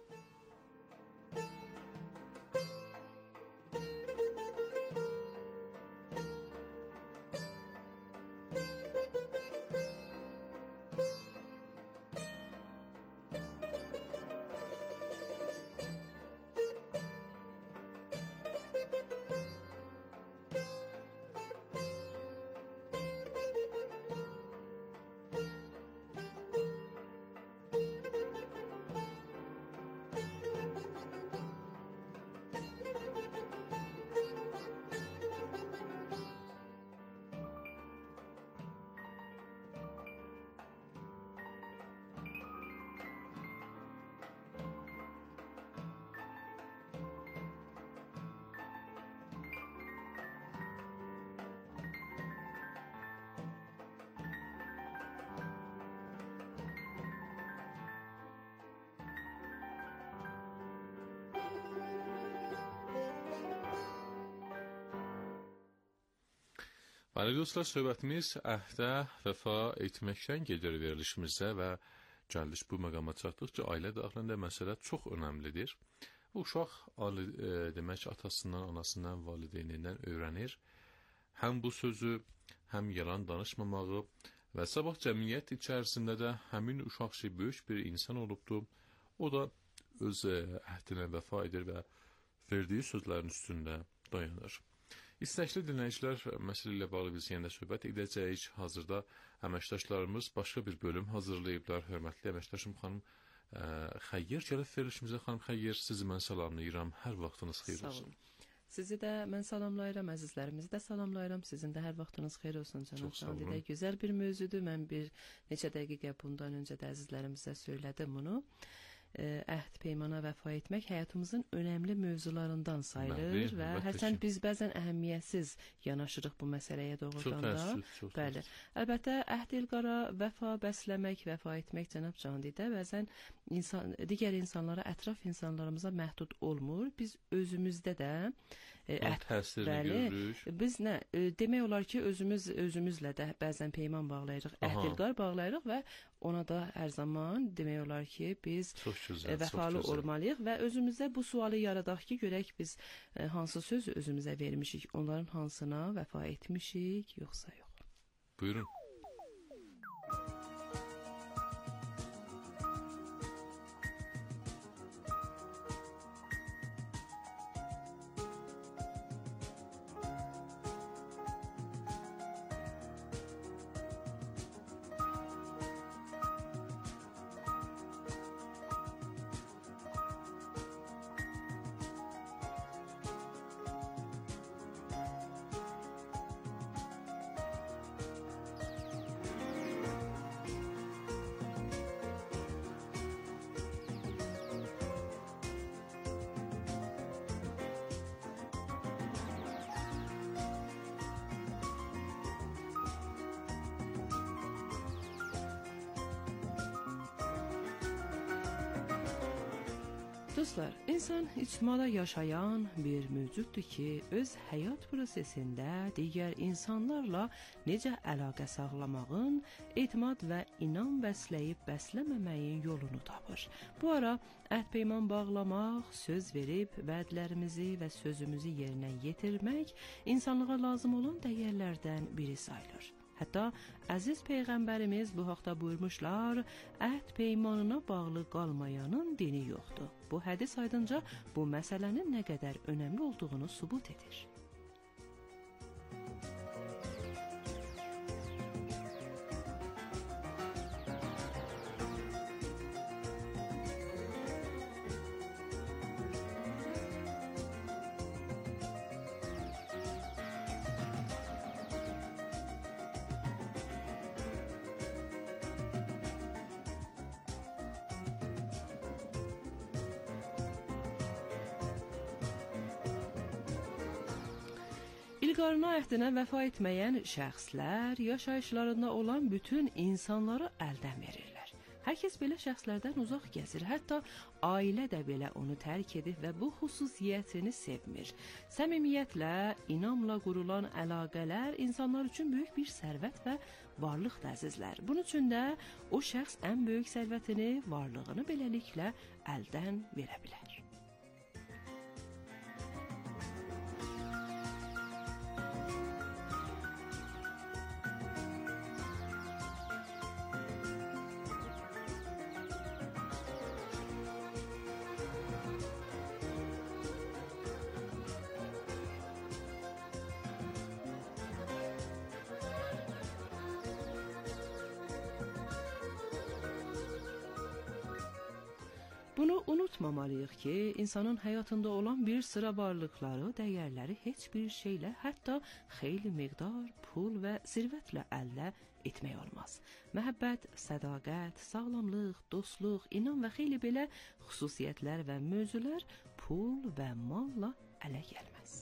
Bəli dostlar, söhbətimiz əhdə vəfa etməkdən gedir verilişimizə və gəldik bu məqama çatdıq ki, ailə daxilində məsələ çox önəmlidir. Uşaq demək atasından, anasından, valideynindən öyrənir. Həm bu sözü, həm yalan danışmamağı və sabah cəmiyyət içərisində də həmin uşaq ki, böyük bir insan olubdur. O da öz əhdinə vəfa edir və verdiyi sözlərin üstündə dayanır. İstəkli dinləyicilər, məsələ ilə bağlı biz yenə söhbət edəcəyik. Hazırda əməkdaşlarımız başqa bir bölüm hazırlayıblar. Hörmətli əməkdaşım xanım Xəyyər gəlib verilişimizə. Xanım Xəyyər, sizi mən salamlayıram. Hər vaxtınız xeyir olsun. Sizi də mən salamlayıram, əzizlərimizi də salamlayıram. Sizin də hər vaxtınız xeyir olsun, cənab Candidə. Gözəl bir mövzudur. Mən bir neçə dəqiqə bundan öncə də əzizlərimizə söylədim bunu. Əhd peymana vəfa etmək həyatımızın önəmli mövzularından sayılır və hərçənd biz bəzən əhəmiyyətsiz yanaşırıq bu məsələyə doğrudan da. Bəli. Əlbəttə əhd ilqara vəfa bəsləmək, vəfa etmək cənab Candidə bəzən digər insanlara, ətraf insanlarımıza məhdud olmur. Biz özümüzdə də biz demək olar ki, özümüzlə də bəzən peyman bağlayırıq, əhd ilqar bağlayırıq və ona da hər zaman demək olar ki, biz vəfalı olmalıyıq və özümüzdə bu sualı yaradaq ki, görək biz hansı sözü özümüzə vermişik, onların hansına vəfa etmişik, yoxsa yox. Buyurun. Dostlar, insan ictimada yaşayan bir mövcuddur ki, öz həyat prosesində digər insanlarla necə əlaqə sağlamağın, etimad və inam bəsləyib bəsləməməyin yolunu tapır. Bu ara əhd-peyman bağlamaq, söz verib vədlərimizi və sözümüzü yerinə yetirmək insanlığa lazım olan dəyərlərdən biri sayılır. Hətta əziz Peyğəmbərimiz bu haqda buyurmuşlar, əhd peymanına bağlı qalmayanın dini yoxdur. Bu hədis aydınca bu məsələnin nə qədər önəmli olduğunu sübut edir. İlqarına əhdinə vəfa etməyən şəxslər yaşayışlarında olan bütün insanları əldən verirlər. Hər kəs belə şəxslərdən uzaq gəzir, hətta ailə də belə onu tərk edir və bu xüsusiyyətini sevmir. Səmimiyyətlə, inamla qurulan əlaqələr insanlar üçün böyük bir sərvət və varlıqdır əzizlər. Bunun üçün də o şəxs ən böyük sərvətini, varlığını beləliklə əldən verə bilər. Bunu unutmamalıyıq ki, insanın həyatında olan bir sıra varlıqları, dəyərləri heç bir şeylə, hətta xeyli miqdar pul və sirvətlə əldə etmək olmaz. Məhəbbət, sədaqət, sağlamlıq, dostluq, inam və xeyli belə xüsusiyyətlər və mövzular pul və malla ələ gəlməz.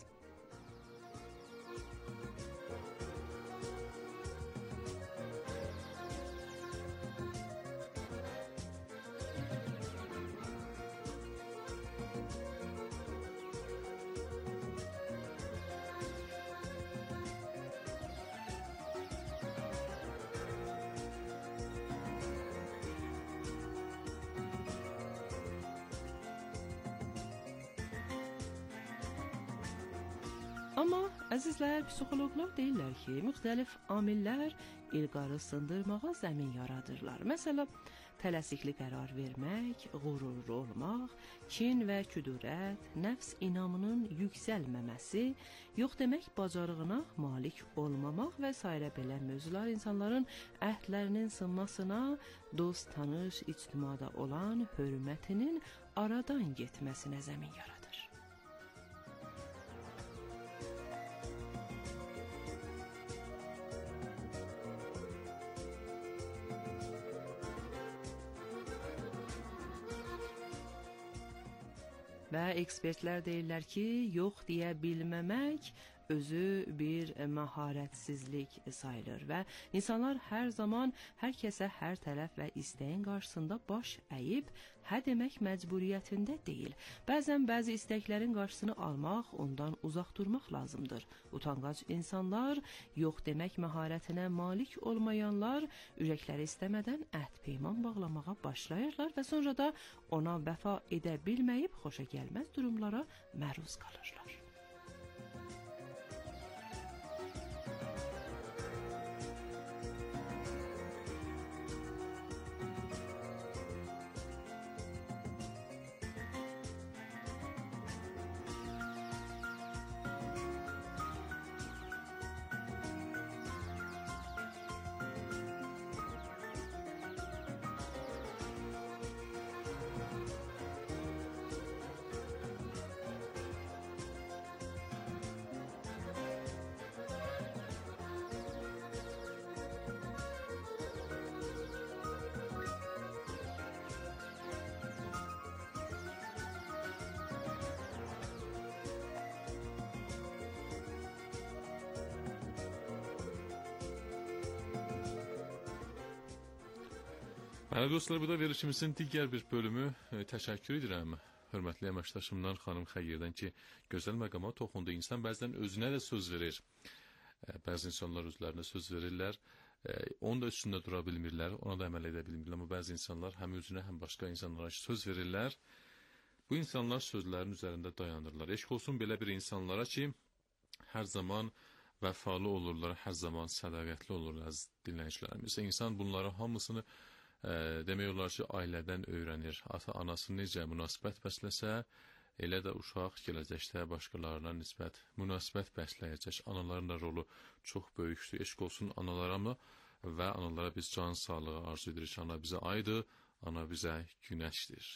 Amma əzizlər, psixoloqlar deyirlər ki, müxtəlif amillər ilqarı sındırmağa zəmin yaradırlar. Məsələn, tələsikli qərar vermək, qürurlu olmaq, kin və küdurət, nəfs inamının yüksəlməməsi, yox demək bacarığına malik olmamaq və s. belə mövzular insanların əhdlərinin sınmasına, dost, tanış, ictimada olan hörmətinin aradan getməsinə zəmin yaradır. Və ekspertlər deyirlər ki, yox deyə bilməmək özü bir məharətsizlik sayılır və insanlar hər zaman hər kəsə hər tələf və istəyin qarşısında baş əyib hə demək məcburiyyətində deyil. Bəzən bəzi istəklərin qarşısını almaq, ondan uzaq durmaq lazımdır. Utanqac insanlar, yox demək məharətinə malik olmayanlar ürəkləri istəmədən əhd peyman bağlamağa başlayırlar və sonra da ona vəfa edə bilməyib xoşa gəlməz durumlara məruz qalırlar. Məli dostlar, bu da verilişimizin digər bir bölümü. Təşəkkür edirəm hörmətli əməkdaşımdan, xanım Xəyyirdən ki, gözəl məqama toxundu. İnsan bəzən özünə də söz verir. Bəzi insanlar özlərinə söz verirlər. Onun da üstündə dura bilmirlər, ona da əməl edə bilmirlər. Amma bəzi insanlar həm özünə, həm başqa insanlara söz verirlər. Bu insanlar sözlərin üzərində dayanırlar. Eşq olsun belə bir insanlara ki, hər zaman vəfalı olurlar, hər zaman sədaqətli olurlar dinləyicilərimiz. İnsan bunları hamısını demək olar ki, ailədən öyrənir. Ata-anası necə münasibət bəsləsə, elə də uşaq gələcəkdə başqalarına nisbət münasibət bəsləyəcək. Anaların da rolu çox böyükdür. Eşq olsun analarına və analara biz can sağlığı arzu edirik. Ana bizə aydır, ana bizə günəşdir.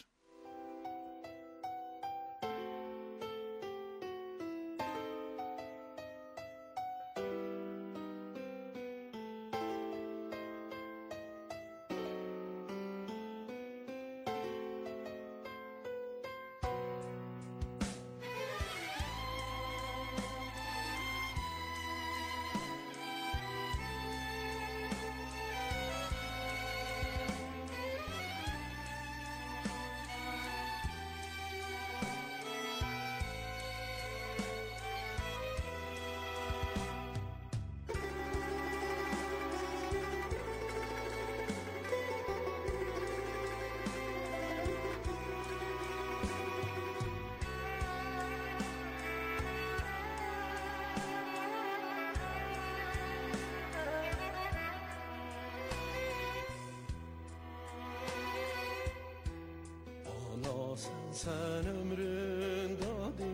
Sen ömrün dadı,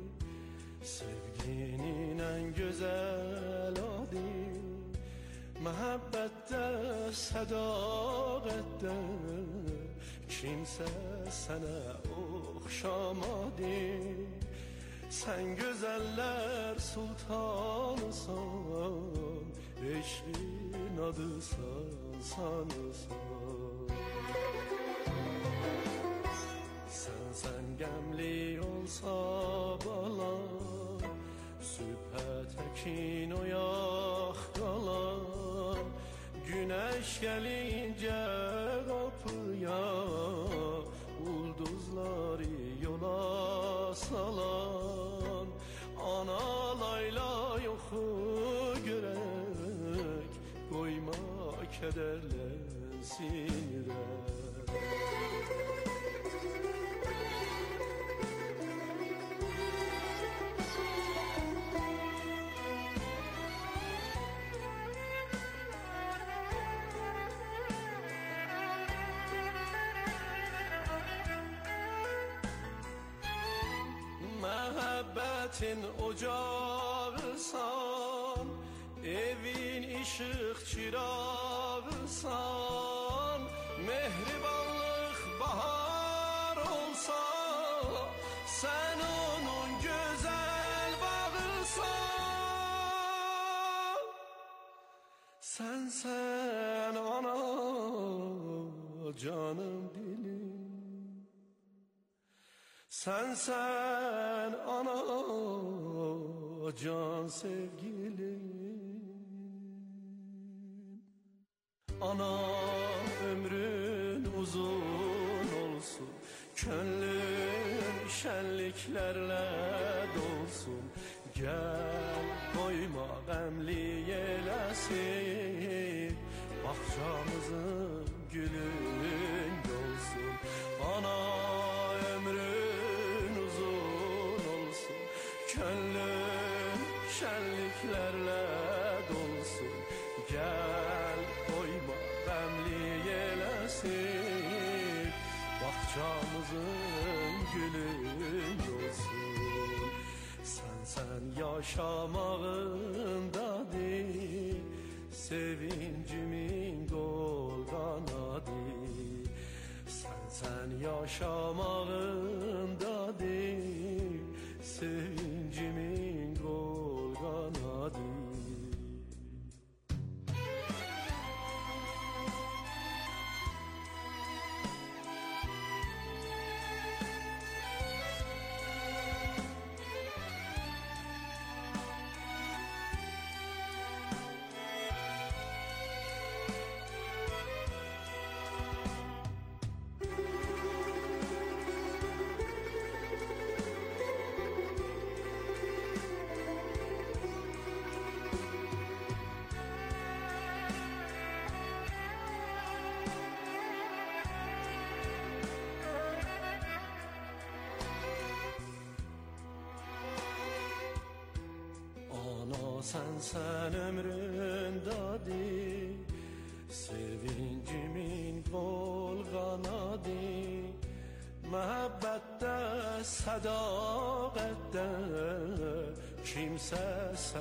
sevginin en güzel adı. Mehabbette, sadaqette, kimse sana okşamadı. Sen güzeller sultanısan, eşkin adısan, sanısan. Sen gemli olsa bala, sübhə təkin oyaq qalan. Güneş gelince kapıya, ulduzları yola salan. Ana layla yoxu görək, koyma kederlensin ürək. Məhəbbətin ocağısan, evin işıq çırağısan. Mehribanlıq bahar olsa, sen onun güzel bağısan. Sen ana canım dilim. Sen ana can sevgilim. Ana ömrün uzun olsun, gönlün şenliklerle dolsun. Gel koyma qəmli eylesin, bahçamızın gülün dolsun. Ana ömrün uzun olsun, gönlün şenliklerle dolsun. Gel koyma qəmli eylesin, bahçamızın gülün dolsun. Sen yaşamağındadır, sevincimin kol kanadı. Sen yaşamağındadır, sevincimin kol kanadı. Sen ömründadır, sevincimin kol kanadı. Məhəbbətdə, sədaqətdə kimsə